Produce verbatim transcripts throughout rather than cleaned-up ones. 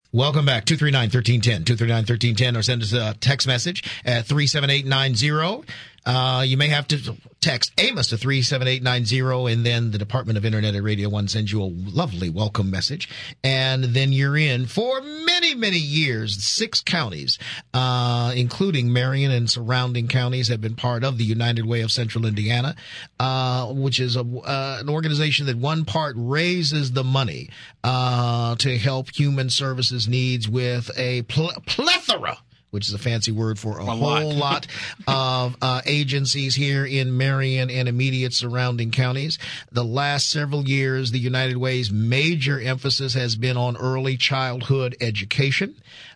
Welcome back. two three nine, one three one zero. two three nine, one three one zero or send us a text message at three seven eight nine zero. Uh, you may have to text Amos to three seven eight nine zero, and then the Department of Internet at Radio One sends you a lovely welcome message. And then you're in for many, many years. Six counties, uh, including Marion and surrounding counties, have been part of the United Way of Central Indiana, uh, which is a, uh, an organization that one part raises the money uh, to help human services needs with a pl- plethora which is a fancy word for a, a whole lot, lot of uh, agencies here in Marion and immediate surrounding counties. The last several years, the United Way's major emphasis has been on early childhood education.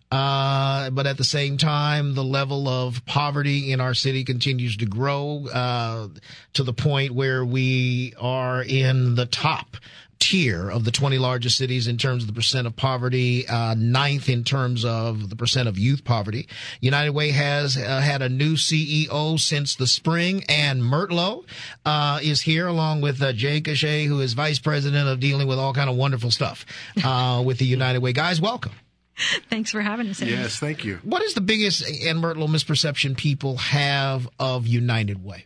Uh, but at the same time, the level of poverty in our city continues to grow uh, to the point where we are in the top tier of the twenty largest cities in terms of the percent of poverty, uh, ninth in terms of the percent of youth poverty. United Way has uh, had a new C E O since the spring. Ann Mertlow uh, is here along with uh, Jay Cachet, who is vice president of dealing with all kind of wonderful stuff uh, with the United Way. Guys, welcome. Thanks for having us. Amy. Yes, thank you. What is the biggest, Ann Mertlow, misperception people have of United Way?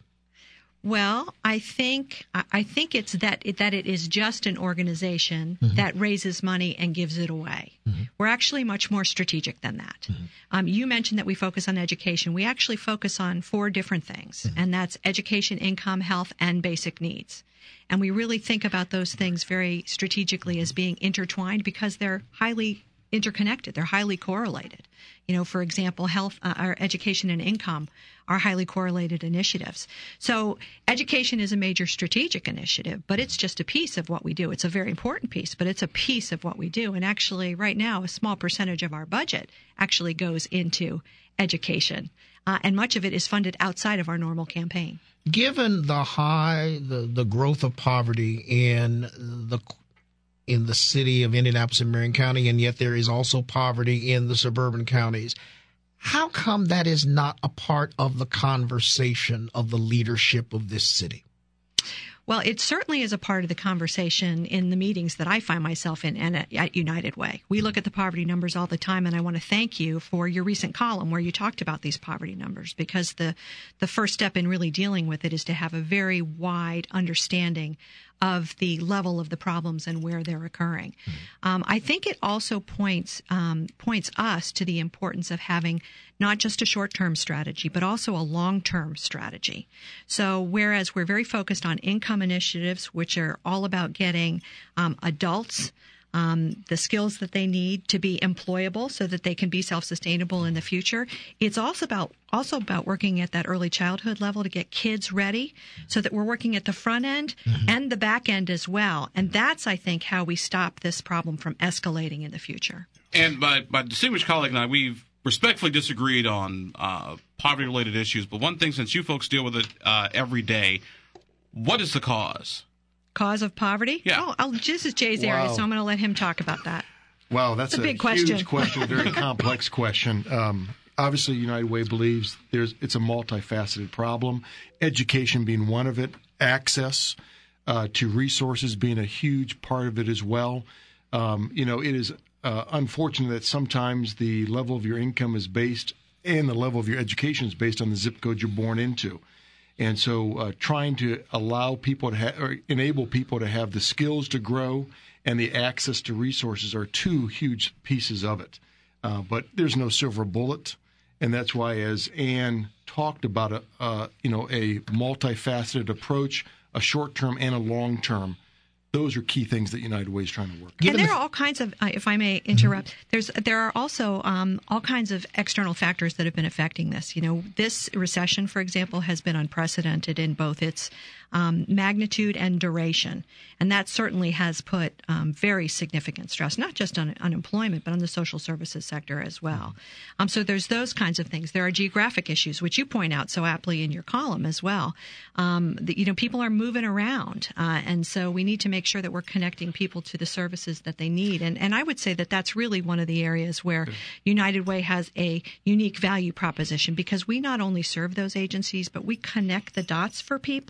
Well, I think I think it's that it, that it is just an organization mm-hmm. that raises money and gives it away. Mm-hmm. We're actually much more strategic than that. Mm-hmm. Um, you mentioned that we focus on education. We actually focus on four different things, mm-hmm. and that's education, income, health, and basic needs. And we really think about those things very strategically as being intertwined because they're highly interconnected. They're highly correlated. You know, for example, health, uh, our education and income are highly correlated initiatives. So education is a major strategic initiative, but it's just a piece of what we do. It's a very important piece, but it's a piece of what we do. And actually, right now, a small percentage of our budget actually goes into education, uh, and much of it is funded outside of our normal campaign. Given the high, the, the growth of poverty in the in the city of Indianapolis and Marion County, and yet there is also poverty in the suburban counties, how come that is not a part of the conversation of the leadership of this city? Well, it certainly is a part of the conversation in the meetings that I find myself in and at, at United Way. We look at the poverty numbers all the time, and I want to thank you for your recent column where you talked about these poverty numbers, because the, the first step in really dealing with it is to have a very wide understanding of the level of the problems and where they're occurring. Mm-hmm. Um, I think it also points um, points us to the importance of having not just a short-term strategy, but also a long-term strategy. So whereas we're very focused on income initiatives, which are all about getting um, adults Um, the skills that they need to be employable so that they can be self-sustainable in the future. It's also about also about working at that early childhood level to get kids ready so that we're working at the front end mm-hmm. and the back end as well. And that's, I think, how we stop this problem from escalating in the future. And my, my distinguished colleague and I, we've respectfully disagreed on uh, poverty-related issues. But one thing, since you folks deal with it uh, every day, what is the cause? Cause of poverty? Yeah. Oh, I'll, this is Jay's wow. area, so I'm going to let him talk about that. Wow, that's it's a, a big question. huge question, a very complex question. Um, obviously, United Way believes there's it's a multifaceted problem, education being one of it, access uh, to resources being a huge part of it as well. Um, you know, it is uh, unfortunate that sometimes the level of your income is based and the level of your education is based on the zip code you're born into. And so uh, trying to allow people to ha- or enable people to have the skills to grow and the access to resources are two huge pieces of it. Uh, but there's no silver bullet. And that's why, as Ann talked about, a, uh, you know, a multifaceted approach, a short-term and a long-term, those are key things that United Way is trying to work on. And there are all kinds of, uh, if I may interrupt, mm-hmm. there's there are also um, all kinds of external factors that have been affecting this. You know, this recession, for example, has been unprecedented in both its um, magnitude and duration. And that certainly has put um, very significant stress, not just on unemployment, but on the social services sector as well. Um, so there's those kinds of things. There are geographic issues, which you point out so aptly in your column as well. Um, that, you know, people are moving around. Uh, and so we need to make sure that we're connecting people to the services that they need. And, and I would say that that's really one of the areas where United Way has a unique value proposition, because we not only serve those agencies, but we connect the dots for people.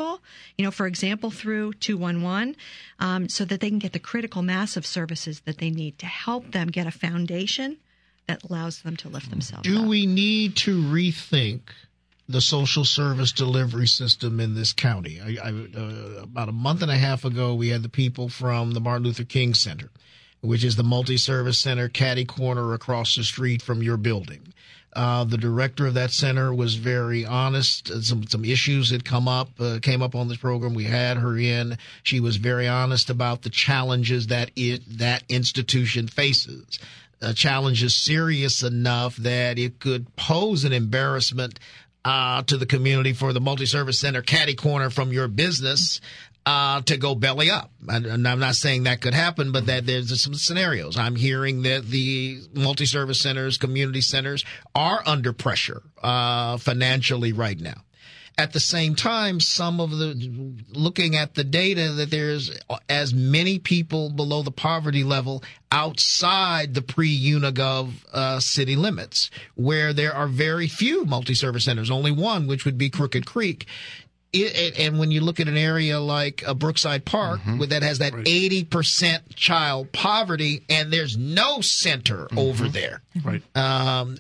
you know, for example, through two one one, um, so that they can get the critical mass of services that they need to help them get a foundation that allows them to lift themselves Do up. we need to rethink the social service delivery system in this county? I, I, uh, about a month and a half ago, we had the people from the Martin Luther King Center, which is the multi-service center catty corner across the street from your building. Uh, the director of that center was very honest. Some some issues had come up, uh, came up on this program. We had her in. She was very honest about the challenges that it that institution faces. Uh, challenges serious enough that it could pose an embarrassment uh, to the community for the multi-service center catty corner from your business uh, to go belly up. And, and I'm not saying that could happen, but that there's some scenarios. I'm hearing that the multi-service centers, community centers are under pressure uh, financially right now. At the same time, some of the, looking at the data, that there's as many people below the poverty level outside the pre-Unigov uh, city limits, where there are very few multi-service centers, only one, which would be Crooked Creek. It, and when you look at an area like uh, Brookside Park, mm-hmm. that has that right. eighty percent child poverty, and there's no center mm-hmm. over there. Right. Um,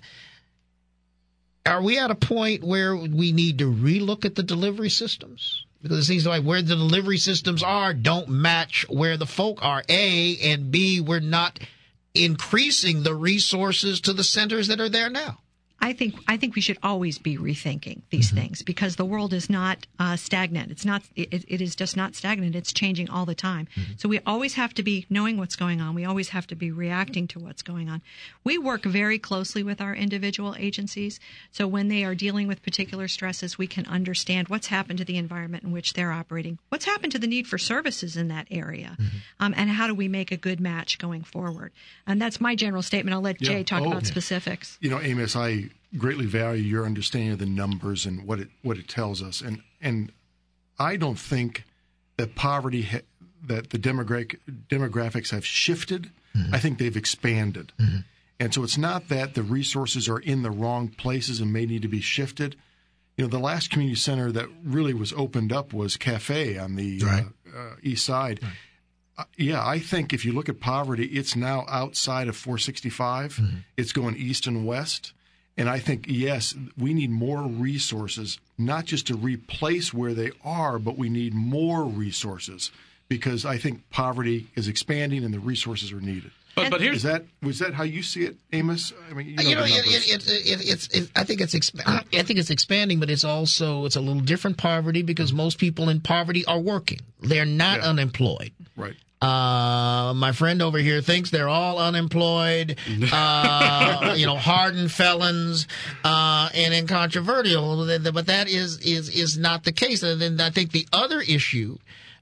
Are we at a point where we need to relook at the delivery systems? Because it seems like where the delivery systems are don't match where the folk are, A, and B, we're not increasing the resources to the centers that are there now. I think I think we should always be rethinking these mm-hmm. things, because the world is not uh, stagnant. It's not. It, it is just not stagnant. It's changing all the time. Mm-hmm. So we always have to be knowing what's going on. We always have to be reacting to what's going on. We work very closely with our individual agencies. So when they are dealing with particular stresses, we can understand what's happened to the environment in which they're operating, what's happened to the need for services in that area, mm-hmm. um, and how do we make a good match going forward. And that's my general statement. I'll let yeah. Jay talk oh, about yeah. specifics. You know, Amos, I greatly value your understanding of the numbers and what it what it tells us, and and I don't think that poverty ha- that the demographic demographics have shifted. Mm-hmm. I think they've expanded, mm-hmm. and so it's not that the resources are in the wrong places and may need to be shifted. You know, the last community center that really was opened up was Cafe on the right. uh, uh, east side. Right. Uh, yeah, I think if you look at poverty, it's now outside of four sixty-five. Mm-hmm. It's going east and west. And I think, yes, we need more resources, not just to replace where they are, but we need more resources, because I think poverty is expanding and the resources are needed. But, but here's is that was that how you see it, Amos? I mean, you know, you know the it, it, it, it, it's. It, I think it's. Exp- I think it's expanding, but it's also it's a little different poverty, because most people in poverty are working. They're not yeah. unemployed. Right. Uh, my friend over here thinks they're all unemployed, uh, you know, hardened felons, uh, and incontrovertible. But that is, is, is not the case. And then I think the other issue,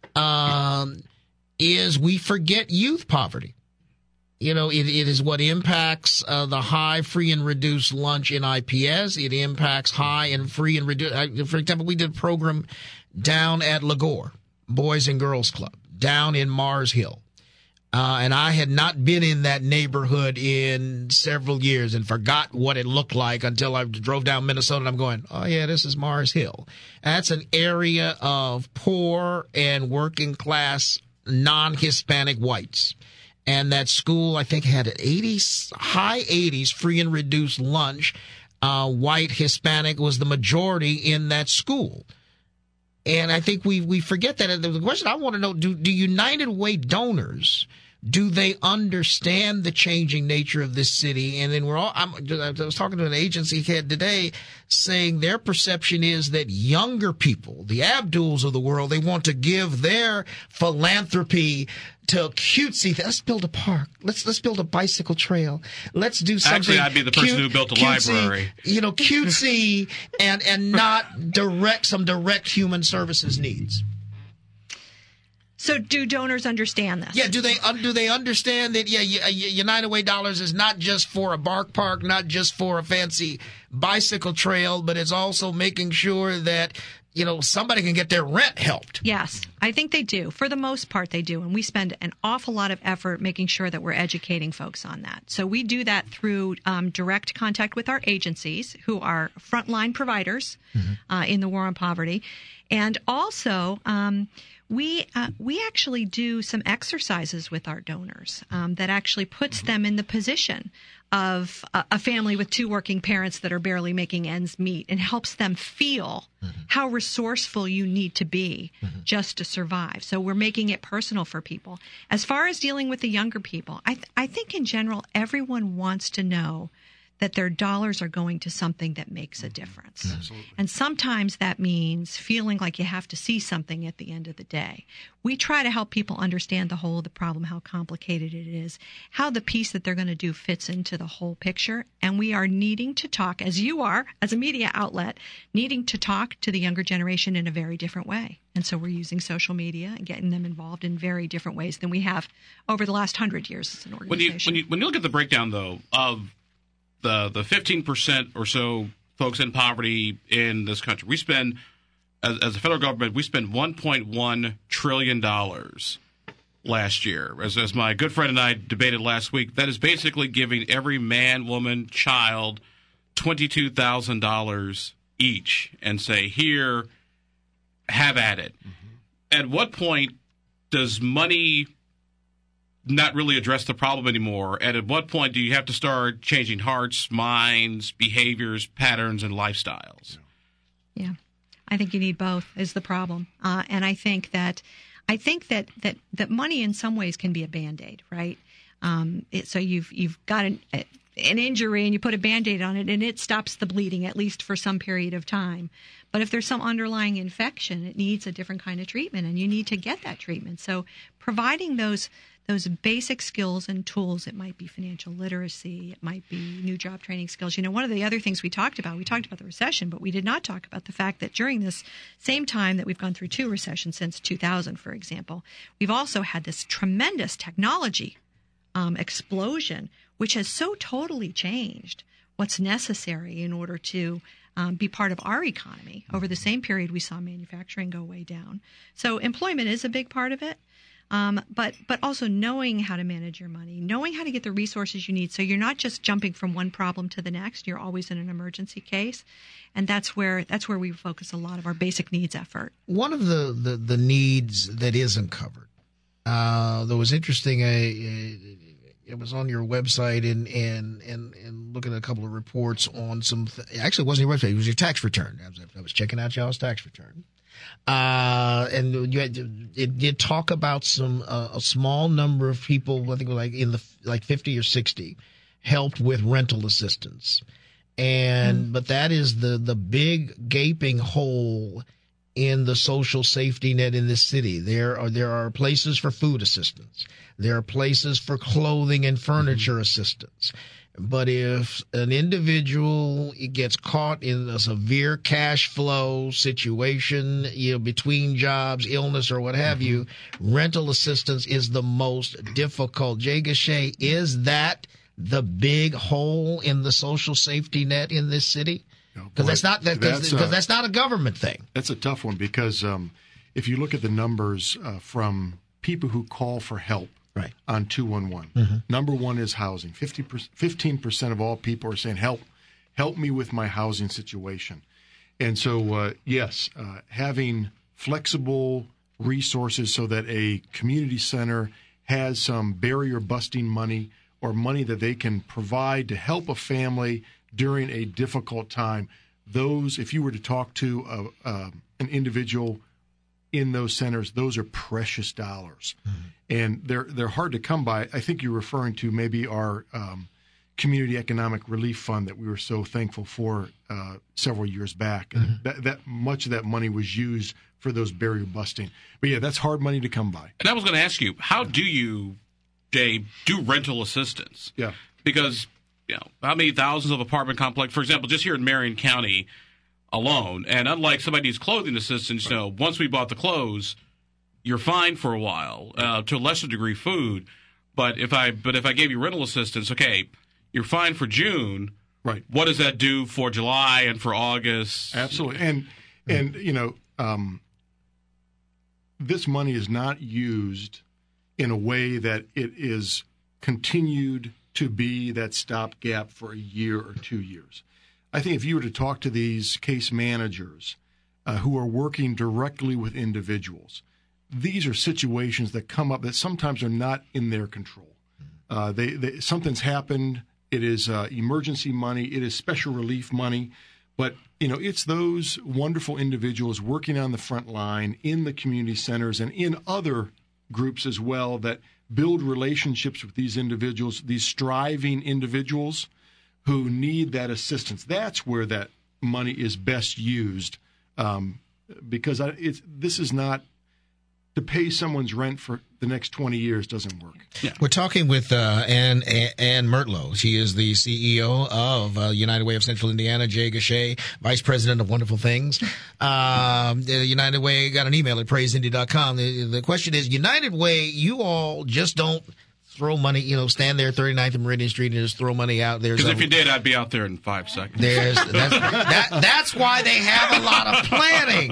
um, is we forget youth poverty. You know, it, it is what impacts uh, the high free and reduced lunch in I P S. It impacts high and free and reduced. Uh, for example, we did a program down at Lagore, Boys and Girls Club, down in Mars Hill. Uh, and I had not been in that neighborhood in several years and forgot what it looked like until I drove down Minnesota, and I'm going, oh, yeah, this is Mars Hill. That's an area of poor and working class non-Hispanic whites. And that school, I think, had an eighties, high eighties free and reduced lunch. Uh, white Hispanic was the majority in that school. And I think we we forget that. And the question I want to know, do, do United Way donors, do they understand the changing nature of this city? And then we're all, I'm, I was talking to an agency head today saying their perception is that younger people, the Abduls of the world, they want to give their philanthropy to cutesy. Let's build a park. Let's let's build a bicycle trail. Let's do something. Actually, I'd be the person cute, who built a cutesy, library. You know, cutesy and and not direct some direct human services needs. So do donors understand this? Yeah, do they uh, do they understand that, yeah, United Way dollars is not just for a bark park, not just for a fancy bicycle trail, but it's also making sure that, you know, somebody can get their rent helped. Yes. I think they do. For the most part, they do. And we spend an awful lot of effort making sure that we're educating folks on that. So we do that through um, direct contact with our agencies, who are frontline providers mm-hmm. uh, in the war on poverty. And also, um, we uh, we actually do some exercises with our donors um, that actually puts mm-hmm. them in the position of a, a family with two working parents that are barely making ends meet, and helps them feel mm-hmm. how resourceful you need to be mm-hmm. just to survive. So we're making it personal for people. As far as dealing with the younger people, I, th- I think in general, everyone wants to know that their dollars are going to something that makes a difference. Absolutely. And sometimes that means feeling like you have to see something at the end of the day. We try to help people understand the whole of the problem, how complicated it is, how the piece that they're going to do fits into the whole picture. And we are needing to talk, as you are, as a media outlet, needing to talk to the younger generation in a very different way. And so we're using social media and getting them involved in very different ways than we have over the last hundred years as an organization. When you, when you, when you look at the breakdown, though, of the the fifteen percent or so folks in poverty in this country, we spend, as, as a federal government, we spend one point one trillion dollars last year. As, as my good friend and I debated last week, that is basically giving every man, woman, child twenty-two thousand dollars each and say, here, have at it. Mm-hmm. At what point does money not really address the problem anymore? And at what point do you have to start changing hearts, minds, behaviors, patterns, and lifestyles? Yeah, I think you need both is the problem. Uh, and I think that I think that, that, that money in some ways can be a Band-Aid, right? Um, it, so you've you've got an, an injury and you put a Band-Aid on it and it stops the bleeding, at least for some period of time. But if there's some underlying infection, it needs a different kind of treatment, and you need to get that treatment. So providing those those basic skills and tools, it might be financial literacy, it might be new job training skills. You know, one of the other things we talked about, we talked about the recession, but we did not talk about the fact that during this same time that we've gone through two recessions since two thousand, for example, we've also had this tremendous technology um, explosion, which has so totally changed what's necessary in order to Um, be part of our economy. Over the same period, we saw manufacturing go way down. So employment is a big part of it, um, but but also knowing how to manage your money, knowing how to get the resources you need. So you're not just jumping from one problem to the next. You're always in an emergency case, and that's where that's where we focus a lot of our basic needs effort. One of the the, the needs that isn't covered, uh, that was interesting. Uh, It was on your website and, and, and, and looking at a couple of reports on some, th- actually it wasn't your website, it was your tax return. I was, I was checking out y'all's tax return. Uh, and you had, it did talk about some, uh, a small number of people, I think like in the, like fifty or sixty, helped with rental assistance. And, mm. but that is the, the big gaping hole in the social safety net in this city. There are, there are places for food assistance. There are places for clothing and furniture mm-hmm. assistance. But if an individual gets caught in a severe cash flow situation, you know, between jobs, illness, or what have mm-hmm. you, rental assistance is the most difficult. Jay Gauthier, is that the big hole in the social safety net in this city? Because that's not that because that's, that's not a government thing. That's a tough one because um, if you look at the numbers uh, from people who call for help right. on two one one, mm-hmm. number one is housing. fifteen percent of all people are saying, help, help me with my housing situation. And so, uh, yes, uh, having flexible resources so that a community center has some barrier-busting money or money that they can provide to help a family during a difficult time, those, if you were to talk to a, uh, an individual in those centers, those are precious dollars. Mm-hmm. And they're they're hard to come by. I think you're referring to maybe our um, Community Economic Relief Fund that we were so thankful for uh, several years back. Mm-hmm. And that, that much of that money was used for those barrier busting. But, yeah, that's hard money to come by. And I was going to ask you, how do you, Jay, do rental assistance? Yeah. Because – you know, how many thousands of apartment complex, for example, just here in Marion County alone. And unlike somebody who's clothing assistance, you know, once we bought the clothes, you're fine for a while, uh, to a lesser degree food. But if I but if I gave you rental assistance, okay, you're fine for June. Right. What does that do for July and for August? Absolutely. And and you know, um, this money is not used in a way that it is continued to be that stopgap for a year or two years. I think if you were to talk to these case managers uh, who are working directly with individuals, these are situations that come up that sometimes are not in their control. Uh, they, they something's happened. It is uh, emergency money. It is special relief money. But, you know, it's those wonderful individuals working on the front line in the community centers and in other groups as well that build relationships with these individuals, these striving individuals who need that assistance. That's where that money is best used, um, because I, it's, this is not to pay someone's rent for the next twenty years doesn't work. Yeah. We're talking with uh, Ann, Ann Mertlow. She is the C E O of uh, United Way of Central Indiana. Jay Gachet, Vice President of Wonderful Things. Um, United Way got an email at praise indy dot com. The, the question is, United Way, you all just don't throw money, you know, stand there thirty-ninth and Meridian Street and just throw money out. Because if you did, I'd be out there in five seconds. There's that's, that, that's why they have a lot of planning.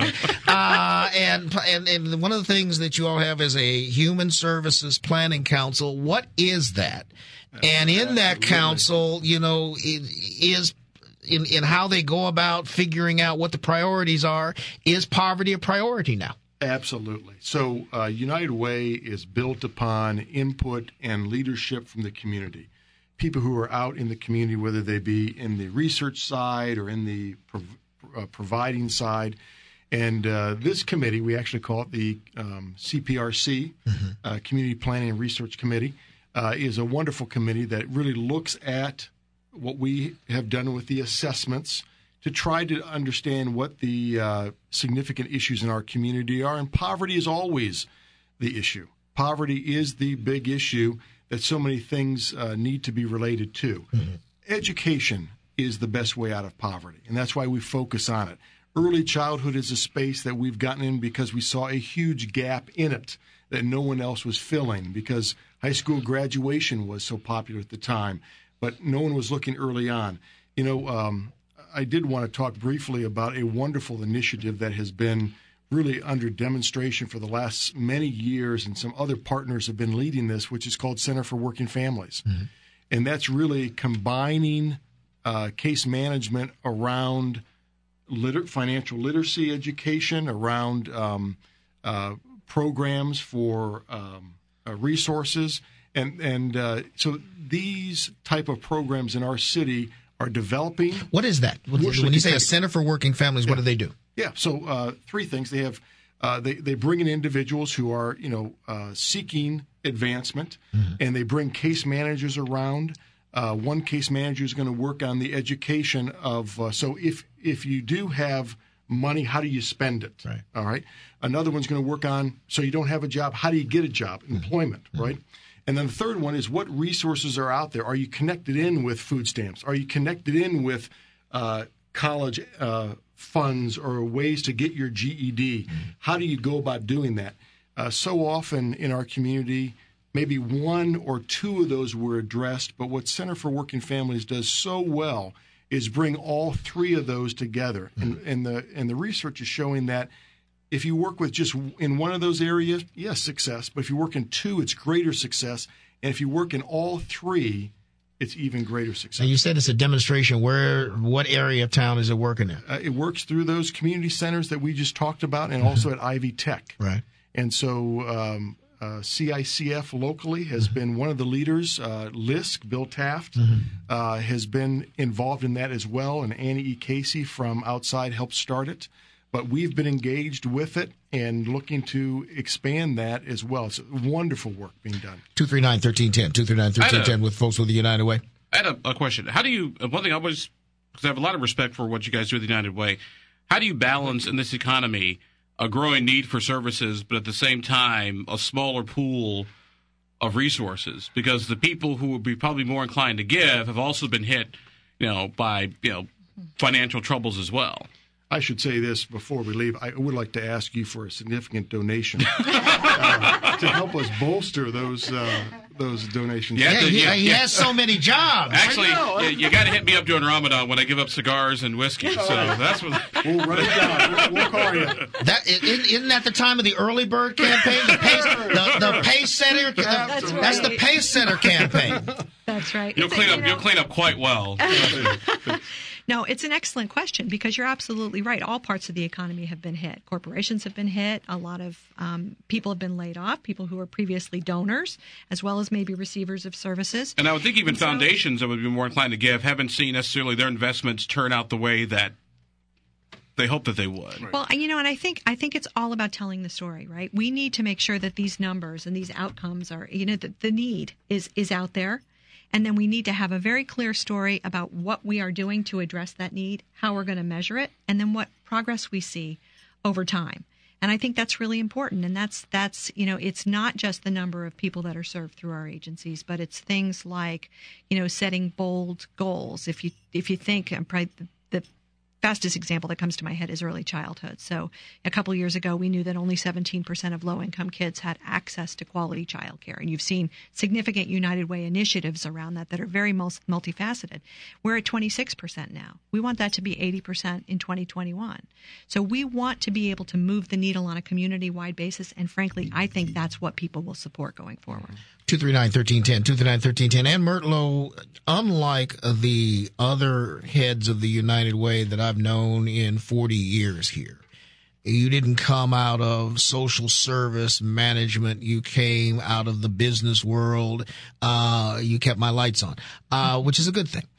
Uh, and, and and one of the things that you all have is a Human Services Planning Council. What is that? And in that council, you know, it is in, in how they go about figuring out what the priorities are. Is poverty a priority now? Absolutely. So uh, United Way is built upon input and leadership from the community. People who are out in the community, whether they be in the research side or in the prov- uh, providing side. And uh, this committee, we actually call it the um, C P R C, mm-hmm. uh, Community Planning and Research Committee, uh, is a wonderful committee that really looks at what we have done with the assessments to try to understand what the uh, significant issues in our community are. And poverty is always the issue. Poverty is the big issue that so many things uh, need to be related to. Mm-hmm. Education is the best way out of poverty, and that's why we focus on it. Early childhood is a space that we've gotten in because we saw a huge gap in it that no one else was filling, because high school graduation was so popular at the time, but no one was looking early on. You know, um, I did want to talk briefly about a wonderful initiative that has been really under demonstration for the last many years, and some other partners have been leading this, which is called Center for Working Families. Mm-hmm. And that's really combining uh, case management around liter- financial literacy education, around um, uh, programs for um, uh, resources. And, and uh, so these type of programs in our city are developing. What is that? When you say a Center for Working Families, what yeah. do they do? Yeah, so uh, three things. They have uh, they they bring in individuals who are you know uh, seeking advancement, mm-hmm. and they bring case managers around. Uh, one case manager is going to work on the education of. Uh, so if if you do have money, how do you spend it? Right. All right. Another one's going to work on. So you don't have a job. How do you get a job? Employment. Mm-hmm. Right. And then the third one is, what resources are out there? Are you connected in with food stamps? Are you connected in with uh, college uh, funds or ways to get your G E D? How do you go about doing that? Uh, so often in our community, maybe one or two of those were addressed, but what Center for Working Families does so well is bring all three of those together. And, and the and the research is showing that if you work with just in one of those areas, yes, success. But if you work in two, it's greater success. And if you work in all three, it's even greater success. And you said it's a demonstration. Where, what area of town is it working in? Uh, it works through those community centers that we just talked about, and also at Ivy Tech. Right. And so um, uh, C I C F locally has mm-hmm. been one of the leaders. Uh, L I S C, Bill Taft, mm-hmm. uh, has been involved in that as well, and Annie E. Casey from outside helped start it. But we've been engaged with it and looking to expand that as well. It's wonderful work being done. two three nine, one three one zero, two three nine, one three one zero with folks with the United Way. I had a, a question. How do you, one thing I always, because I have a lot of respect for what you guys do with the United Way, how do you balance in this economy a growing need for services, but at the same time, a smaller pool of resources? Because the people who would be probably more inclined to give have also been hit, you know, by, you know, financial troubles as well. I should say this before we leave. I would like to ask you for a significant donation uh, to help us bolster those uh, those donations. Yeah, he, he has so many jobs. Actually, I know, I you got to hit me up during Ramadan when I give up cigars and whiskey. So that's what We'll run it down. We'll, we'll call you. That isn't, isn't that the time of the early bird campaign? The pace, the, the pace setter. The, That's that's right. the pace setter campaign. That's right. you'll It's a- clean you up. know- You'll clean up quite well. No, it's an excellent question because you're absolutely right. All parts of the economy have been hit. Corporations have been hit. A lot of um, people have been laid off, people who were previously donors, as well as maybe receivers of services. And I would think even And so- foundations that would be more inclined to give haven't seen necessarily their investments turn out the way that they hope that they would. Well, you know, and I think I think it's all about telling the story, right? We need to make sure that these numbers and these outcomes are, you know, the, the need is is out there. And then we need to have a very clear story about what we are doing to address that need, how we're going to measure it, and then what progress we see over time. And I think that's really important. And that's, that's you know, it's not just the number of people that are served through our agencies, but it's things like, you know, setting bold goals. If you if you think, I'm probably the, the fastest example that comes to my head is early childhood. So a couple of years ago, we knew that only seventeen percent of low-income kids had access to quality childcare. And you've seen significant United Way initiatives around that that are very mul- multifaceted. We're at twenty-six percent now. We want that to be eighty percent in twenty twenty-one. So we want to be able to move the needle on a community-wide basis. And frankly, I think that's what people will support going forward. two three nine, one three one zero, two three nine, one three one zero. Ann Mertlow, unlike the other heads of the United Way that I've known in forty years here, you didn't come out of social service management. You came out of the business world. Uh, you kept my lights on, uh, which is a good thing.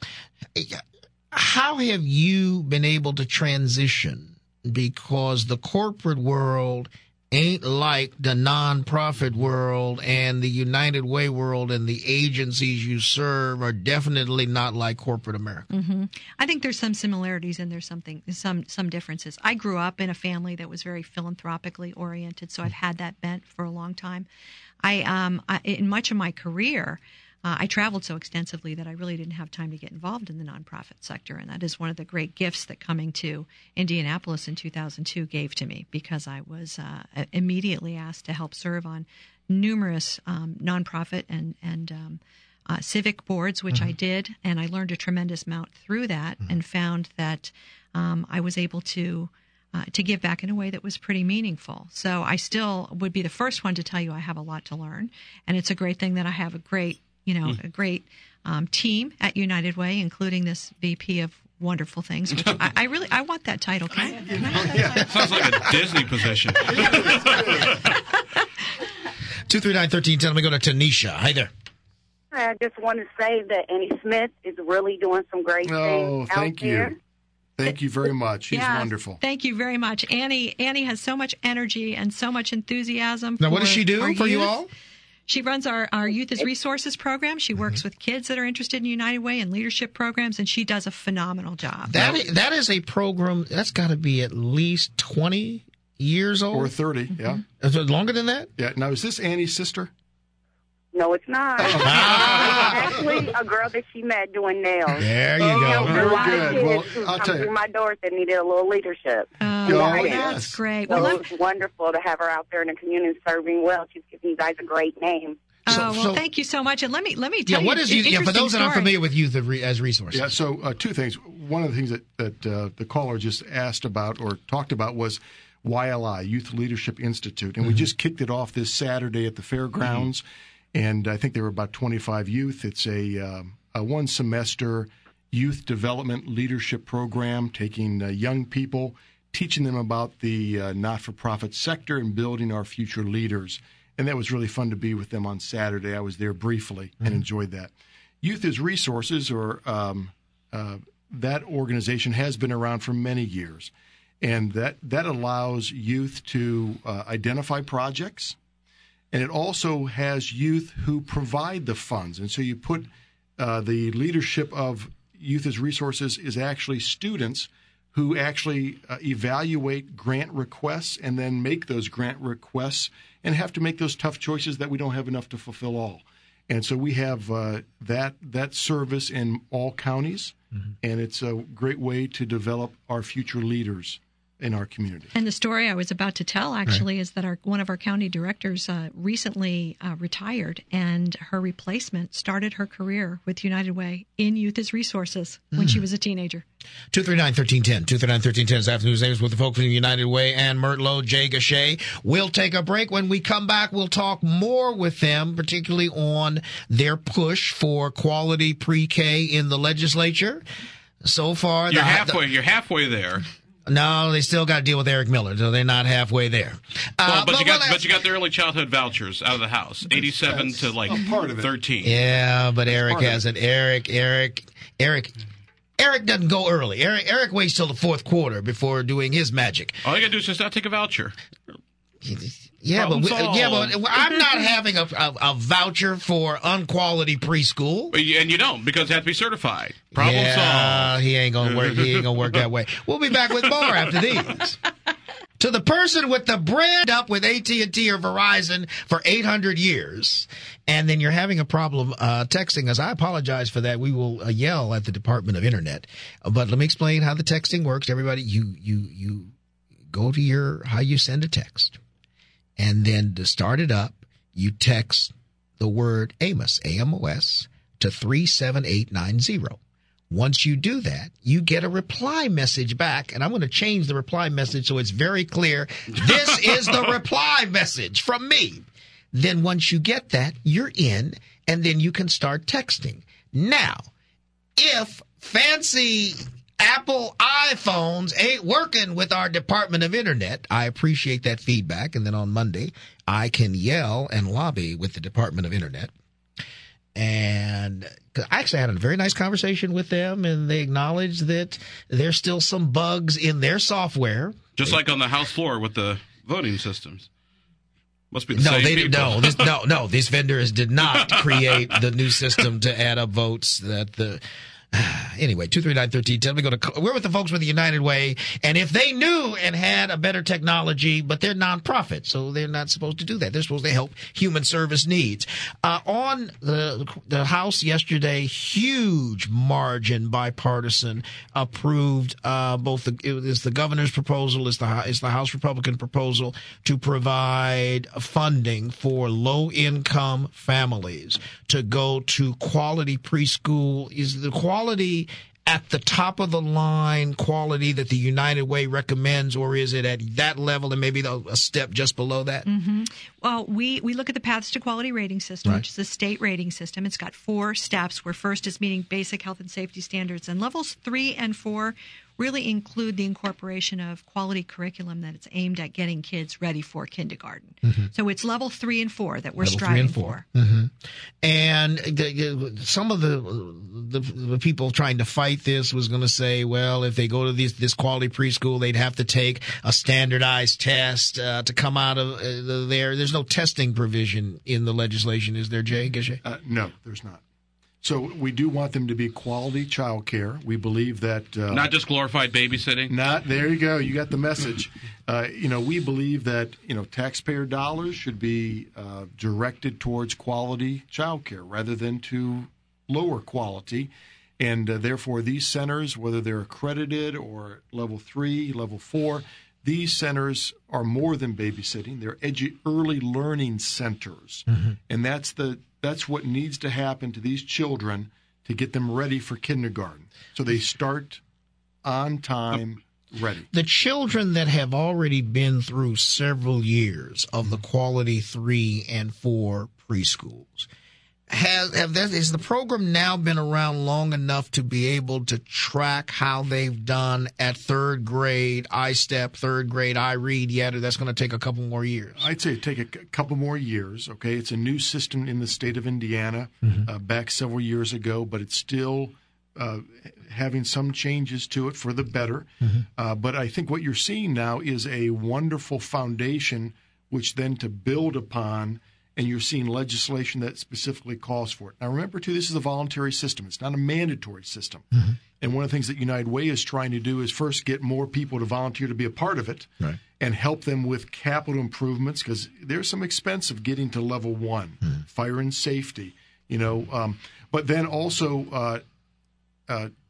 How have you been able to transition? Because the corporate world ain't like the nonprofit world, and the United Way world and the agencies you serve are definitely not like corporate America. Mm-hmm. I think there's some similarities and there's something, some some differences. I grew up in a family that was very philanthropically oriented, so I've had that bent for a long time. I, um, I in much of my career, Uh, I traveled so extensively that I really didn't have time to get involved in the nonprofit sector, and that is one of the great gifts that coming to Indianapolis in two thousand two gave to me, because I was uh, immediately asked to help serve on numerous um, nonprofit and and um, uh, civic boards, which mm-hmm. I did, and I learned a tremendous amount through that, mm-hmm. and found that um, I was able to uh, to give back in a way that was pretty meaningful. So I still would be the first one to tell you I have a lot to learn, and it's a great thing that I have a great you know, a great um, team at United Way, including this V P of wonderful things. Which I, I really, I want that title. Can I, can I have that yeah. title? Sounds like a Disney position. two three nine, one three one zero. Let me go to Tanisha. Hi there. I just want to say that Annie Smith is really doing some great Oh, things out thank there. you. Thank you very much. She's Yeah, wonderful. Thank you very much. Annie Annie has so much energy and so much enthusiasm. Now, for what does she do our for you youth. all? She runs our, our Youth as Resources program. She works Mm-hmm. with kids that are interested in United Way and leadership programs, and she does a phenomenal job. That is, that is a program that's got to be at least twenty years old. Or thirty, yeah. Is it longer than that? Yeah. Now, is this Annie's sister? No, it's not. Ah. Actually, a girl that she met doing nails. There you Oh, go. A very lot good. of kids Well, who I'll come tell you. through my doors that needed a little leadership. Oh, Oh, that's yes. great. So Well, it let, was wonderful to have her out there in the community serving well. She's giving you guys a great name. oh, So- well, so- thank you so much. And let me let me tell Yeah, you. what is an you? Yeah, for interesting those that aren't story. familiar with Youth as Resources. Yeah, so uh, two things. One of the things that, that uh, the caller just asked about or talked about was Y L I, Youth Leadership Institute. And mm-hmm. we just kicked it off this Saturday at the fairgrounds. Mm-hmm. And I think there were about twenty-five youth. It's a, um, a one-semester youth development leadership program, taking uh, young people, teaching them about the uh, not-for-profit sector and building our future leaders. And that was really fun to be with them on Saturday. I was there briefly mm-hmm. and enjoyed that. Youth as Resources, or um, uh, that organization has been around for many years. And that, that allows youth to uh, identify projects. And it also has youth who provide the funds. And so you put uh, the leadership of Youth as Resources is actually students who actually uh, evaluate grant requests and then make those grant requests and have to make those tough choices that we don't have enough to fulfill all. And so we have uh, that that service in all counties, mm-hmm. and it's a great way to develop our future leaders in our community. And the story I was about to tell actually right. is that our one of our county directors uh, recently uh, retired, and her replacement started her career with United Way in Youth as Resources mm. when she was a teenager. two three nine, one three one zero. two three nine, one three one zero is afternoon's names with the folks from United Way, Ann Mertlow, Jay Gachet. We'll take a break. When we come back, we'll talk more with them, particularly on their push for quality pre-K in the legislature. So far, you're the, halfway. The, you're halfway there. No, they still got to deal with Eric Miller, so they're not halfway there. Uh, well, but, but you got well, but you got the early childhood vouchers out of the house, eighty-seven to like part of it. thirteen. Yeah, but Eric has it. Eric, Eric, Eric. Eric doesn't go early. Eric, Eric waits till the fourth quarter before doing his magic. All you got to do is just not take a voucher. Yeah, but we, yeah, but I'm not having a, a, a voucher for unquality preschool, and you don't because it has to be certified. Problem yeah, solved. He ain't gonna work. He ain't gonna work that way. We'll be back with more after these. To the person with the brand up with A T and T or Verizon for eight hundred years, and then you're having a problem uh, texting us, I apologize for that. We will uh, yell at the Department of Internet. But let me explain how the texting works. Everybody, you you you go to your how you send a text. And then to start it up, you text the word Amos, A M O S, to three seven eight nine zero. Once you do that, you get a reply message back. And I'm going to change the reply message so it's very clear. This is the reply message from me. Then once you get that, you're in, and then you can start texting. Now, if fancy Apple iPhones ain't working with our Department of Internet, I appreciate that feedback. And then on Monday, I can yell and lobby with the Department of Internet. And I actually had a very nice conversation with them, and they acknowledged that there's still some bugs in their software. Just like on the House floor with the voting systems. Must be the no, same they people. no, this, no, no. These vendors did not create the new system to add up votes that the. Anyway, two three nine, one three one zero. We go to, we're with the folks with the United Way, and if they knew and had a better technology, but they're nonprofit, so they're not supposed to do that. They're supposed to help human service needs. Uh, on the the House yesterday, huge margin, bipartisan, approved uh, both the it is the governor's proposal, is the is the House Republican proposal to provide funding for low income families to go to quality preschool. Is the quality Quality at the top of the line quality that the United Way recommends, or is it at that level and maybe a step just below that? Mm-hmm. Well, we, we look at the Paths to Quality rating system, right. which is a state rating system. It's got four steps, where first is meeting basic health and safety standards, and levels three and four really include the incorporation of quality curriculum that it's aimed at getting kids ready for kindergarten. Mm-hmm. So it's level three and four that we're level striving three and four. for. Mm-hmm. And the, some of the, the the people trying to fight this was going to say, well, if they go to these, this quality preschool, they'd have to take a standardized test uh, to come out of uh, there. There's no testing provision in the legislation, is there, Jay Gachet? Uh, no, there's not. So we do want them to be quality child care. We believe that uh, not just glorified babysitting. Not there you go. You got the message. Uh, you know, we believe that you know taxpayer dollars should be uh, directed towards quality child care rather than to lower quality, and uh, therefore these centers, whether they're accredited or level three, level four, these centers are more than babysitting. They're edu- early learning centers, mm-hmm. and that's the That's what needs to happen to these children to get them ready for kindergarten. So they start on time, ready. The children that have already been through several years of the quality three and four preschools, has have that, has the program now been around long enough to be able to track how they've done at third grade I-STEP, third grade I-READ yet, or that's going to take a couple more years? I'd say take a c- couple more years, okay? It's a new system in the state of Indiana mm-hmm. uh, back several years ago, but it's still uh, having some changes to it for the better. Mm-hmm. Uh, but I think what you're seeing now is a wonderful foundation which then to build upon, and you're seeing legislation that specifically calls for it. Now, remember, too, this is a voluntary system. It's not a mandatory system. Mm-hmm. And one of the things that United Way is trying to do is first get more people to volunteer to be a part of it right. and help them with capital improvements, because there's some expense of getting to level one, mm-hmm. fire and safety, you know. Um, but then also uh, uh,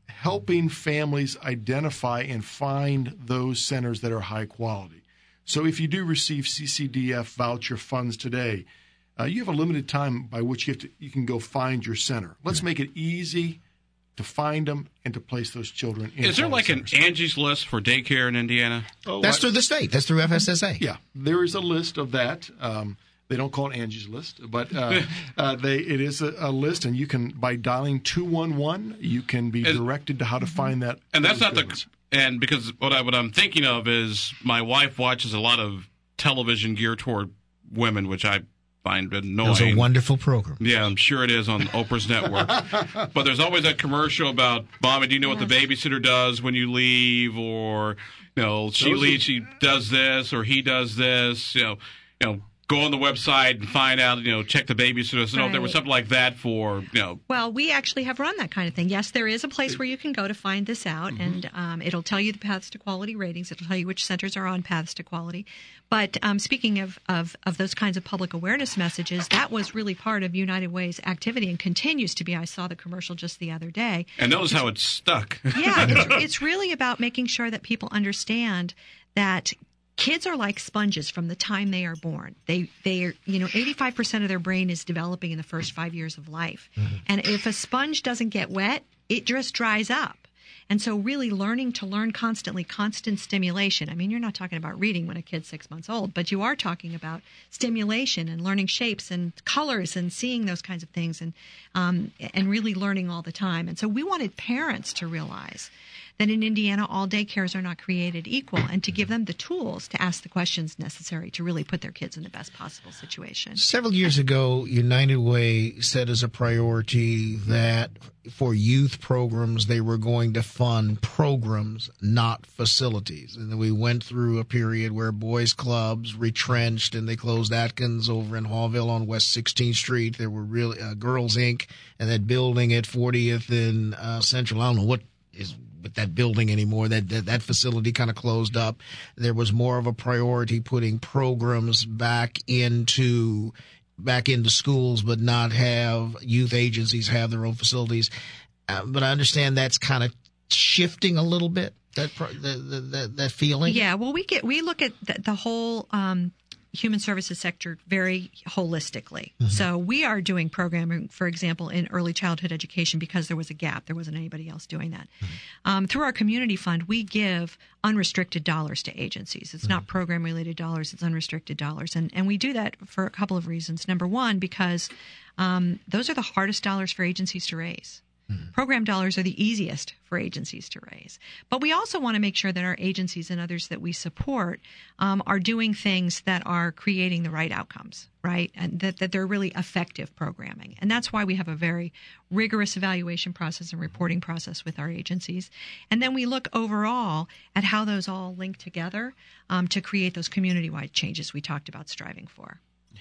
helping families identify and find those centers that are high quality. So if you do receive C C D F voucher funds today, uh, you have a limited time by which you have to, you can go find your center. Let's make it easy to find them and to place those children in. Is there like centers. an Angie's List for daycare in Indiana? Oh, That's I, through the state. That's through F S S A. Yeah, there is a list of that. Um, they don't call it Angie's List, but uh, uh, they it is a, a list, and you can, by dialing two one one, you can be and, directed to how to find that. And that's not buildings. the and because what I what I'm thinking of is my wife watches a lot of television geared toward women, which I find annoying. It was a wonderful program. Yeah, I'm sure it is on Oprah's network. But there's always that commercial about, Mommy, do you know what the babysitter does when you leave? Or, you know, she Those leaves, are- she does this, or he does this. You know, you know, go on the website and find out, you know, check the babysitter. So, no, if there was Right. something like that for, you know, Well, we actually have run that kind of thing. Yes, there is a place where you can go to find this out, Mm-hmm. and um, it'll tell you the paths to quality ratings. It'll tell you which centers are on paths to quality. But um, speaking of, of, of those kinds of public awareness messages, that was really part of United Way's activity and continues to be. I saw the commercial just the other day. and notice how it's stuck. Yeah, it's, it's really about making sure that people understand that kids are like sponges from the time they are born. They they are, you know, eighty-five percent of their brain is developing in the first five years of life. Mm-hmm. And if a sponge doesn't get wet, it just dries up. And so really learning to learn constantly, constant stimulation. I mean, you're not talking about reading when a kid's six months old, but you are talking about stimulation and learning shapes and colors and seeing those kinds of things and um, and really learning all the time. And so we wanted parents to realize that in Indiana, all daycares are not created equal, and to give them the tools to ask the questions necessary to really put their kids in the best possible situation. Several years ago, United Way set as a priority that for youth programs, they were going to fund programs, not facilities. And then we went through a period where boys clubs retrenched, and they closed Atkins over in Hallville on West sixteenth Street. There were really uh, Girls Incorporated, and that building at fortieth in uh, Central. I don't know what is with that building anymore. That that, that facility kind of closed up. There was more of a priority putting programs back into back into schools, but not have youth agencies have their own facilities. Uh, but I understand that's kind of shifting a little bit. That pro- the, the, that that feeling. Yeah, well, we get we look at the, the whole um, human services sector very holistically. Mm-hmm. So we are doing programming, for example, in early childhood education because there was a gap. There wasn't anybody else doing that. Mm-hmm. Um, through our community fund, we give unrestricted dollars to agencies. It's mm-hmm. not program-related dollars. It's unrestricted dollars. And, and we do that for a couple of reasons. Number one, because um, those are the hardest dollars for agencies to raise. Mm-hmm. Program dollars are the easiest for agencies to raise. But we also want to make sure that our agencies and others that we support um, are doing things that are creating the right outcomes, right? And that, that they're really effective programming. And that's why we have a very rigorous evaluation process and reporting process with our agencies. And then we look overall at how those all link together um, to create those community-wide changes we talked about striving for.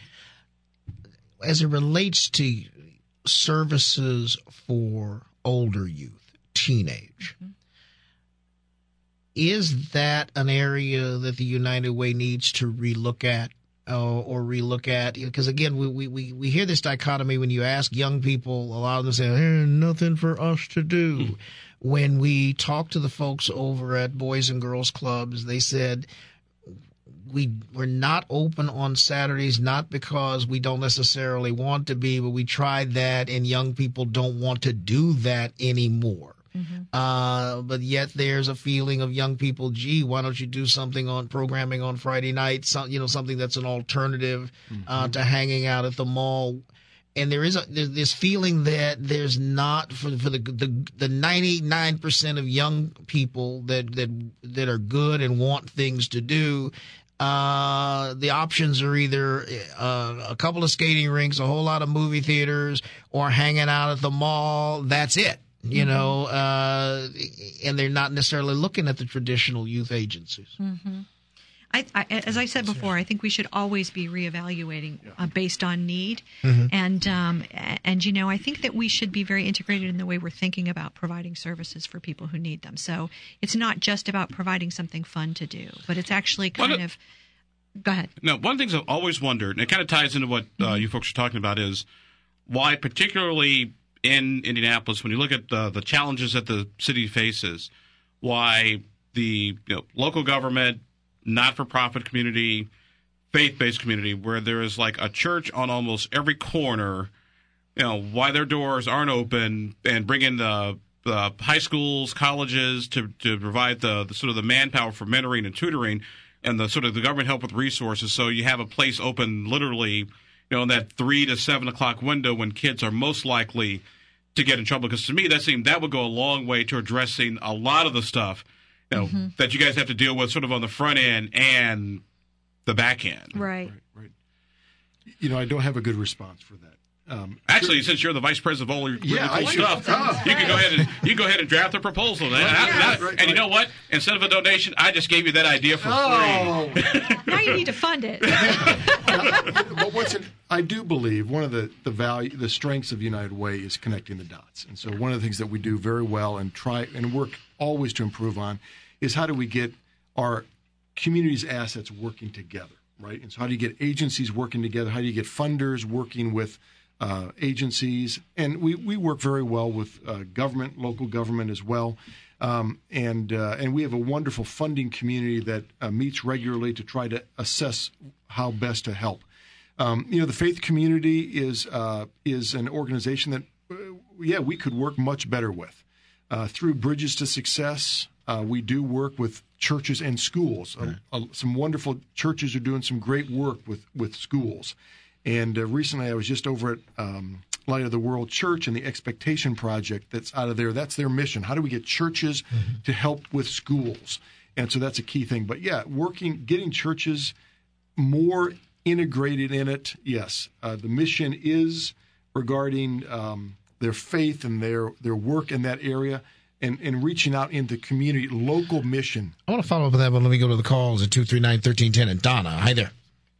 As it relates to services for older youth, teenage. Mm-hmm. Is that an area that the United Way needs to relook at uh, or relook at? Because, again, we, we, we hear this dichotomy when you ask young people, a lot of them say, hey, nothing for us to do. Mm-hmm. When we talk to the folks over at Boys and Girls Clubs, they said, We, we're not open on Saturdays, not because we don't necessarily want to be, but we tried that and young people don't want to do that anymore. Mm-hmm. Uh, but yet there's a feeling of young people, gee, why don't you do something on programming on Friday night, so, you know, something that's an alternative mm-hmm. uh, to hanging out at the mall. And there is a, there's this feeling that there's not for, for the, the the ninety-nine percent of young people that, that that are good and want things to do. Uh, the options are either uh, a couple of skating rinks, a whole lot of movie theaters, or hanging out at the mall. That's it, you mm-hmm. know, uh, and they're not necessarily looking at the traditional youth agencies. Mm-hmm. I, I, as I said before, I think we should always be reevaluating uh, based on need. Mm-hmm. And, um, and, you know, I think that we should be very integrated in the way we're thinking about providing services for people who need them. So it's not just about providing something fun to do, but it's actually kind well, of – go ahead. No, one of the things I've always wondered, and it kind of ties into what uh, you folks are talking about, is why particularly in Indianapolis, when you look at the, the challenges that the city faces, why the you know, local government, not-for-profit community, faith-based community, where there is like a church on almost every corner, you know, why their doors aren't open and bring in the, the high schools, colleges to, to provide the, the sort of the manpower for mentoring and tutoring, and the sort of the government help with resources, so you have a place open literally, you know, in that three to seven o'clock window when kids are most likely to get in trouble. Because to me, that seemed that would go a long way to addressing a lot of the stuff, you know, mm-hmm. that you guys have to deal with, sort of on the front end and the back end. Right. Right. Right. You know, I don't have a good response for that. Um, Actually, sure. since you're the vice president of all your yeah, really cool stuff, oh, you can go ahead and you can go ahead and draft a proposal. And, right, I, yeah, I, right, right, and you know what? Instead of a donation, I just gave you that idea for oh. free. Now you need to fund it. But what's in, I do believe one of the, the value, the strengths of United Way is connecting the dots. And so one of the things that we do very well and try and work always to improve on is how do we get our community's assets working together, right? And so how do you get agencies working together? How do you get funders working with Uh, agencies, and we, we work very well with uh, government, local government as well, um, and uh, and we have a wonderful funding community that uh, meets regularly to try to assess how best to help. Um, you know, the faith community is uh, is an organization that, uh, yeah, we could work much better with. Uh, through Bridges to Success, uh, we do work with churches and schools. Right. Uh, uh, some wonderful churches are doing some great work with, with schools. And uh, recently I was just over at um, Light of the World Church and the Expectation Project that's out of there. That's their mission. How do we get churches mm-hmm. to help with schools? And so that's a key thing. But, yeah, working, getting churches more integrated in it, yes. Uh, the mission is regarding um, their faith and their, their work in that area and, and reaching out into community, local mission. I want to follow up with that, but let me go to the calls at two three nine, one three one zero. And Donna, hi there.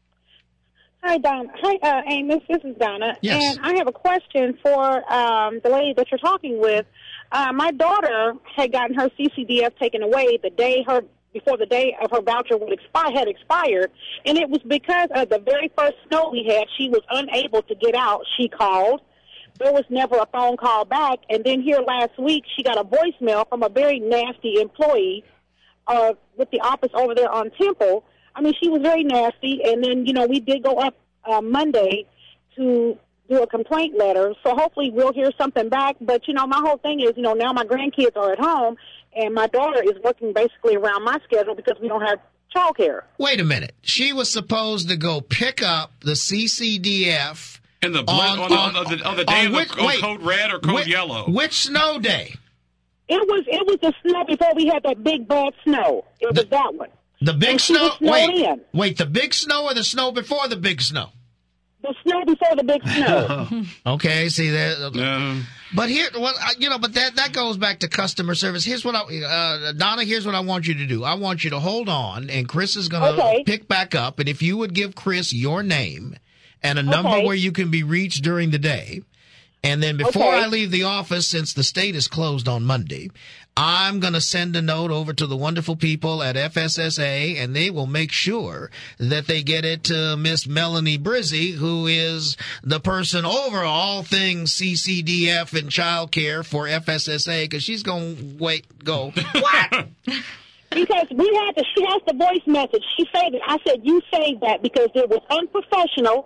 Hi, Donna. Hi, uh, Amos. This is Donna. Yes. And I have a question for um, the lady that you're talking with. Uh, my daughter had gotten her C C D F taken away the day her before the day of her voucher would expire had expired, and it was because of the very first snow we had. She was unable to get out. She called. There was never a phone call back, and then here last week she got a voicemail from a very nasty employee uh, with the office over there on Temple. I mean, she was very nasty, and then, you know, we did go up uh, Monday to do a complaint letter, so hopefully we'll hear something back. But, you know, my whole thing is, you know, now my grandkids are at home, and my daughter is working basically around my schedule because we don't have child care. Wait a minute. She was supposed to go pick up the C C D F in the on, on, on, on, the, on the day of which, the, wait, code red or code which, yellow. Which snow day? It was it was the snow before we had that big bad snow. It the, was that one. The big and snow? Wait, in. wait, the big snow or the snow before the big snow? The snow before the big snow. Okay, see that. Yeah. But here, well, you know, but that that goes back to customer service. Here's what I, uh, Donna. Here's what I want you to do. I want you to hold on, and Chris is going to okay. pick back up. And if you would give Chris your name and a number okay. where you can be reached during the day, and then before okay. I leave the office, since the state is closed on Monday, I'm going to send a note over to the wonderful people at F S S A, and they will make sure that they get it to Miss Melanie Brizzi, who is the person over all things C C D F and child care for F S S A, because she's going to wait, go, what? Because we had to, she has the voice message. She saved it. I said, you saved that because it was unprofessional.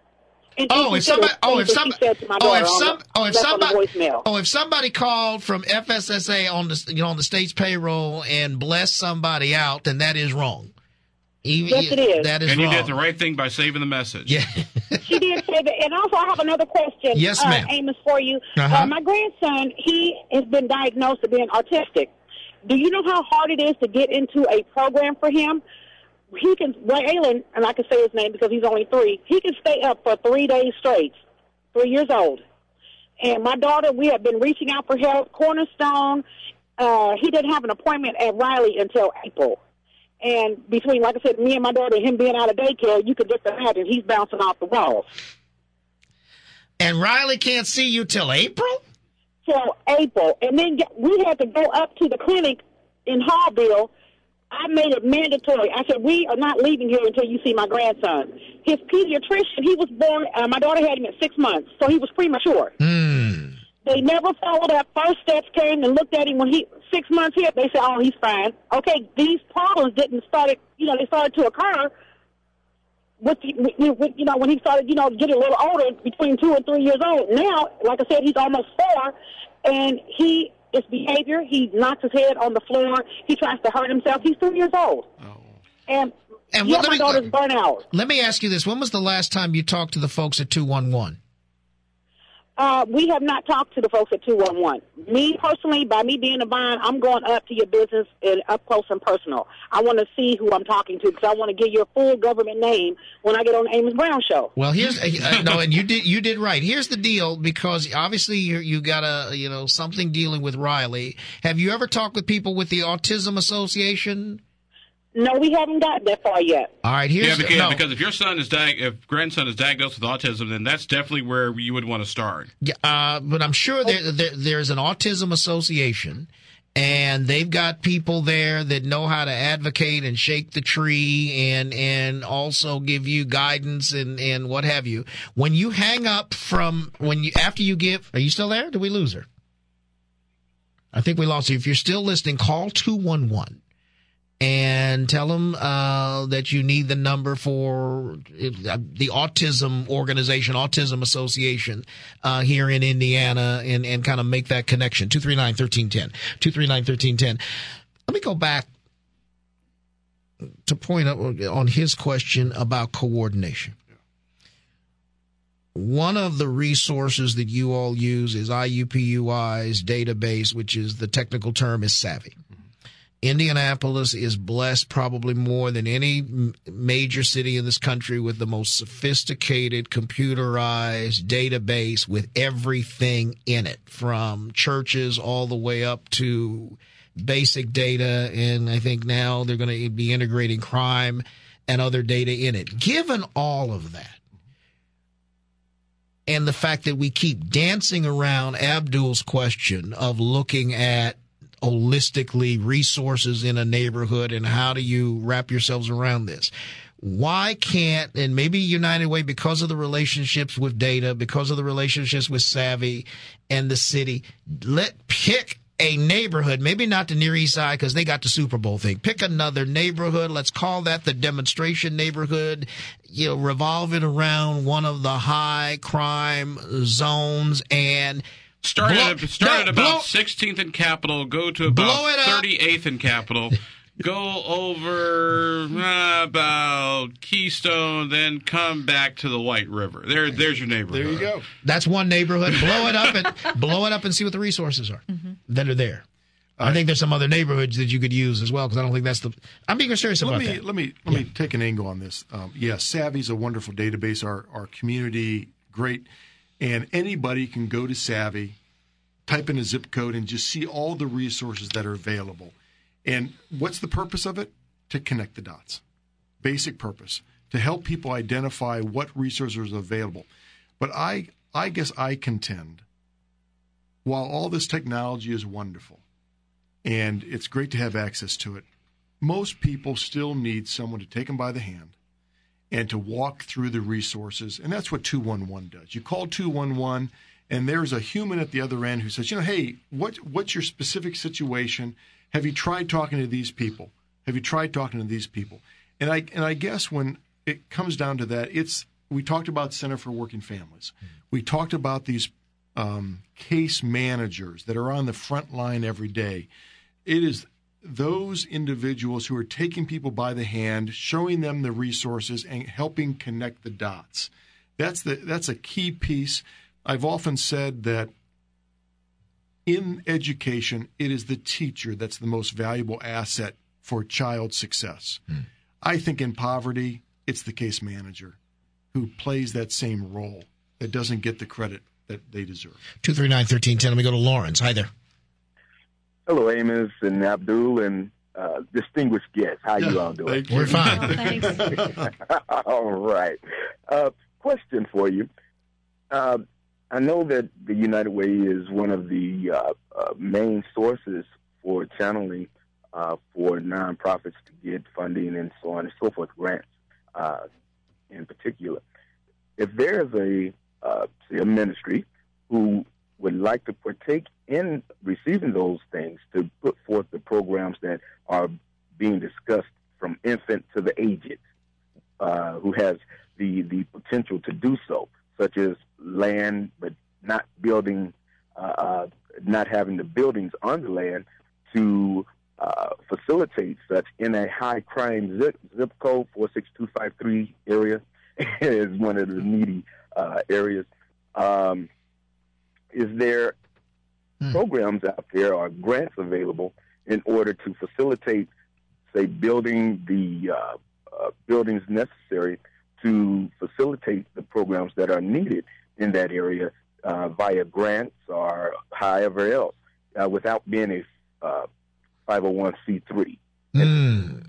And Oh, if somebody, oh, if some, oh, if some, oh, if somebody, oh, if somebody called from F S S A on the, you know, on the state's payroll and blessed somebody out, then that is wrong. Even, yes, it is. That is and wrong. you did the right thing by saving the message. Yeah. She did say that. And also, I have another question. Yes, ma'am. Uh, Amos, for you. Uh-huh. Uh, my grandson, he has been diagnosed with being autistic. Do you know how hard it is to get into a program for him? He can, Waylon, and I can say his name because he's only three, he can stay up for three days straight, three years old. And my daughter, we have been reaching out for help. Cornerstone, uh, he didn't have an appointment at Riley until April. And between, like I said, me and my daughter and him being out of daycare, you could just imagine he's bouncing off the walls. And Riley can't see you till April? Till April. And then we had to go up to the clinic in Hallville. I made it mandatory. I said, we are not leaving here until you see my grandson. His pediatrician, he was born, uh, my daughter had him at six months, so he was premature. Mm. They never followed up. First Steps came and looked at him when he six months here. They said, "Oh, he's fine." Okay, these problems didn't start. You know, they started to occur with, with, with you know when he started, you know, getting a little older, between two and three years old. Now, like I said, he's almost four, and he his behavior. He knocks his head on the floor. He tries to hurt himself. He's three years old, Oh. and And yeah, what- let my me- daughter's burnout. Let me ask you this. When was the last time you talked to the folks at two one one? Uh, we have not talked to the folks at two one one. Me personally, by me being a bond, I'm going up to your business and up close and personal. I want to see who I'm talking to because I want to get your full government name when I get on the Amos Brown show. Well, here's uh, no, and you did you did right. Here's the deal, because obviously you you got a you know something dealing with Riley. Have you ever talked with people with the Autism Association? No, we haven't gotten that far yet. All right, here's Yeah, because, no. because if your son is diag- if grandson is diagnosed with autism, then that's definitely where you would want to start. Yeah, uh, but I'm sure there, there there's an Autism Association, and they've got people there that know how to advocate and shake the tree and and also give you guidance and, and what have you. When you hang up from when you after you give, are you still there? Did we lose her? I think we lost you. If you're still listening, call two one one. And tell them uh, that you need the number for uh, the Autism Organization, Autism Association uh, here in Indiana, and, and kind of make that connection. two three nine, one three one zero. two three nine, one three one zero. Let me go back to point out on his question about coordination. One of the resources that you all use is I U P U I's database, which is the technical term is SAVVY. Indianapolis is blessed probably more than any major city in this country with the most sophisticated computerized database with everything in it, from churches all the way up to basic data. And I think now they're going to be integrating crime and other data in it. Given all of that, and the fact that we keep dancing around Abdul's question of looking at holistically resources in a neighborhood and how do you wrap yourselves around this? Why can't, and maybe United Way, because of the relationships with data, because of the relationships with SAVVY and the city, let pick a neighborhood, maybe not the Near East Side because they got the Super Bowl thing. Pick another neighborhood. Let's call that the demonstration neighborhood. You know, revolve it around one of the high crime zones and Start blow, at, start no, at about blow, sixteenth and Capitol, go to blow it about up. thirty-eighth and Capitol, go over uh, about Keystone, then come back to the White River. There, there's your neighborhood. There you go. That's one neighborhood. Blow it up and blow it up and see what the resources are mm-hmm. that are there. I think there's some other neighborhoods that you could use as well, because I don't think that's the. I'm being serious let about me, that. Let me let yeah. me take an angle on this. Um, yes, SAVVY's a wonderful database. Our our community, great. And anybody can go to SAVVY, type in a zip code, and just see all the resources that are available. And what's the purpose of it? To connect the dots. Basic purpose. To help people identify what resources are available. But I, I guess I contend, while all this technology is wonderful, and it's great to have access to it, most people still need someone to take them by the hand and to walk through the resources. And that's what two one one does. You call two one one, and there's a human at the other end who says, you know, hey, what, what's your specific situation? Have you tried talking to these people? Have you tried talking to these people? And I and I guess when it comes down to that, it's we talked about Center for Working Families. We talked about these um, case managers that are on the front line every day. It is those individuals who are taking people by the hand, showing them the resources, and helping connect the dots. That's the that's a key piece. I've often said that in education, it is the teacher that's the most valuable asset for child success. Hmm. I think in poverty, it's the case manager who plays that same role that doesn't get the credit that they deserve. two three nine, one three one zero. Let me go to Lawrence. Hi there. Hello, Amos and Abdul and uh, distinguished guests. How you all doing? We're fine. Oh, thanks. All right. Uh, question for you. Uh, I know that the United Way is one of the uh, uh, main sources for channeling uh, for nonprofits to get funding and so on and so forth, grants uh, in particular. If there's a, uh, say a ministry who would like to partake in receiving those things to put forth the programs that are being discussed from infant to the aged, uh, who has the, the potential to do so, such as land, but not building, uh, uh, not having the buildings on the land to uh, facilitate such in a high crime zip, zip code, four six two five three area is one of the needy uh, areas. Um, is there hmm. programs out there or grants available in order to facilitate, say, building the uh, uh, buildings necessary to facilitate the programs that are needed in that area uh, via grants or however else, uh, without being a uh, five oh one c three? Mm.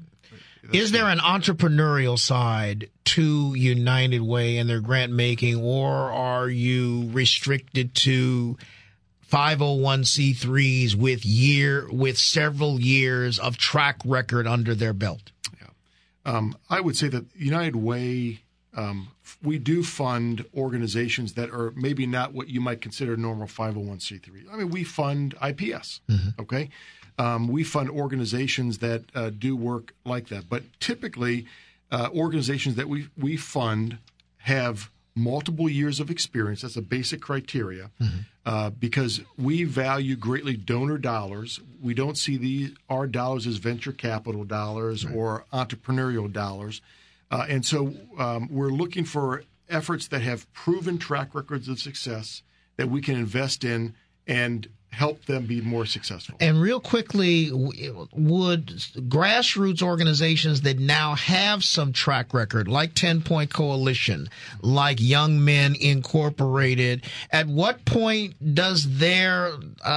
Is there an entrepreneurial side to United Way and their grant making, or are you restricted to five oh one c threes with year with several years of track record under their belt? Yeah. Um, I would say that United Way, um, we do fund organizations that are maybe not what you might consider normal five oh one c three. I mean, we fund I P S, mm-hmm. okay? Um, we fund organizations that uh, do work like that. But typically, uh, organizations that we, we fund have multiple years of experience. That's a basic criteria, mm-hmm. uh, because we value greatly donor dollars. We don't see these our dollars as venture capital dollars right. or entrepreneurial dollars. Uh, and so um, we're looking for efforts that have proven track records of success that we can invest in and help them be more successful. And real quickly, would grassroots organizations that now have some track record, like ten Point Coalition, like Young Men Incorporated, at what point does their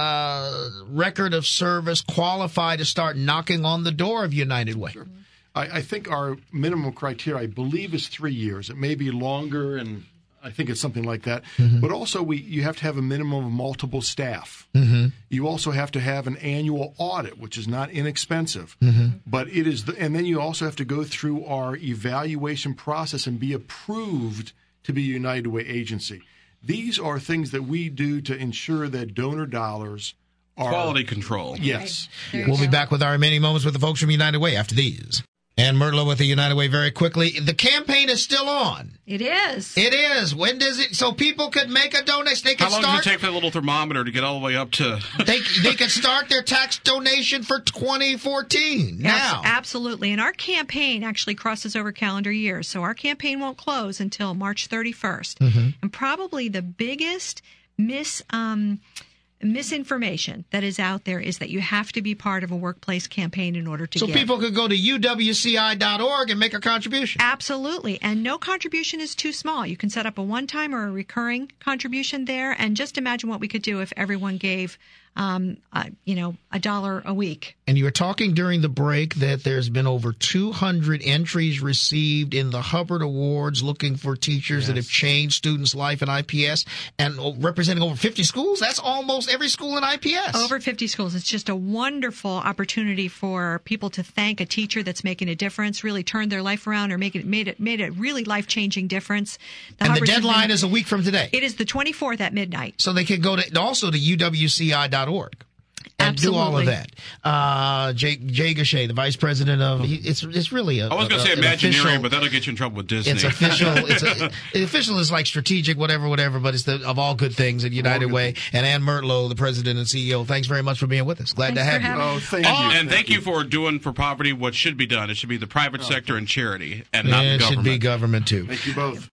uh, record of service qualify to start knocking on the door of United Way? Sure. I, I think our minimum criteria, I believe, is three years. It may be longer, and I think it's something like that. Mm-hmm. But also, we you have to have a minimum of multiple staff. Mm-hmm. You also have to have an annual audit, which is not inexpensive. Mm-hmm. But it is, the, and then you also have to go through our evaluation process and be approved to be a United Way agency. These are things that we do to ensure that donor dollars are quality control. Yes. Right. We'll be back with our remaining moments with the folks from United Way after these. And Myrtla with the United Way very quickly. The campaign is still on. It is. It is. When does it? So people could make a donation. They could How long start, does it take for the little thermometer to get all the way up to? they they could start their tax donation for twenty fourteen now. Absolutely. And our campaign actually crosses over calendar years. So our campaign won't close until March thirty-first. Mm-hmm. And probably the biggest mis um. misinformation that is out there is that you have to be part of a workplace campaign in order to so give. People could go to U W C I dot org and make a contribution. Absolutely. And no contribution is too small. You can set up a one-time or a recurring contribution there. And just imagine what we could do if everyone gave, um, uh, you know, a dollar a week. And you were talking during the break that there's been over two hundred entries received in the Hubbard Awards looking for teachers yes. that have changed students' life in I P S, and representing over fifty schools. That's almost every school in I P S. Over fifty schools. It's just a wonderful opportunity for people to thank a teacher that's making a difference, really turned their life around or make it, made it made a really life-changing difference. The and Hubbard's the deadline been, is a week from today. It is the twenty-fourth at midnight. So they can go to also to U W C I dot org. And Absolutely. do all of that. Uh, Jay, Jay Gachet, the vice president of, he, it's it's really a. I was going to say Imagineering, but that'll get you in trouble with Disney. It's official. It's a, the official is like strategic, whatever, whatever. But it's the of all good things at United Way. And Ann Myrtla, the president and C E O. Thanks very much for being with us. Glad Thanks to have you. Oh, thank oh, you. And thank you for doing for poverty what should be done. It should be the private sector and charity, and yeah, not it government. It should be government too. Thank you both.